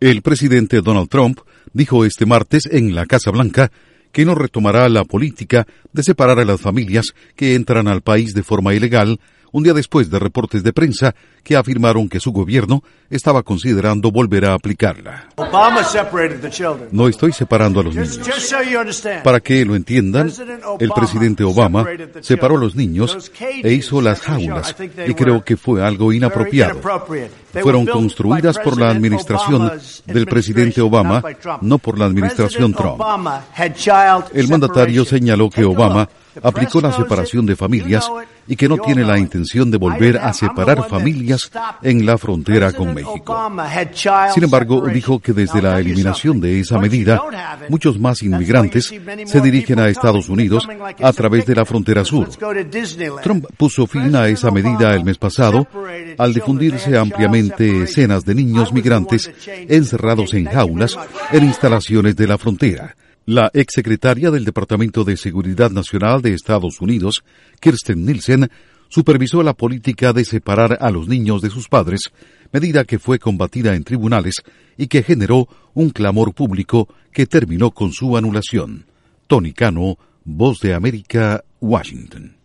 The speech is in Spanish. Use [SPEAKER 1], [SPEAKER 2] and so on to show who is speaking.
[SPEAKER 1] El presidente Donald Trump dijo este martes en la Casa Blanca que no retomará la política de separar a las familias que entran al país de forma ilegal, un día después de reportes de prensa que afirmaron que su gobierno estaba considerando volver a aplicarla. No estoy separando a los niños. Para que lo entiendan, el presidente Obama separó a los niños e hizo las jaulas, y creo que fue algo inapropiado. Fueron construidas por la administración del presidente Obama, no por la administración Trump. El mandatario señaló que Obama aplicó la separación de familias y que no tiene la intención de volver a separar familias en la frontera con México. Sin embargo, dijo que desde la eliminación de esa medida, muchos más inmigrantes se dirigen a Estados Unidos a través de la frontera sur. Trump puso fin a esa medida el mes pasado al difundirse ampliamente escenas de niños migrantes encerrados en jaulas en instalaciones de la frontera. La exsecretaria del Departamento de Seguridad Nacional de Estados Unidos, Kirstjen Nielsen, supervisó la política de separar a los niños de sus padres, medida que fue combatida en tribunales y que generó un clamor público que terminó con su anulación. Tony Cano, Voz de América, Washington.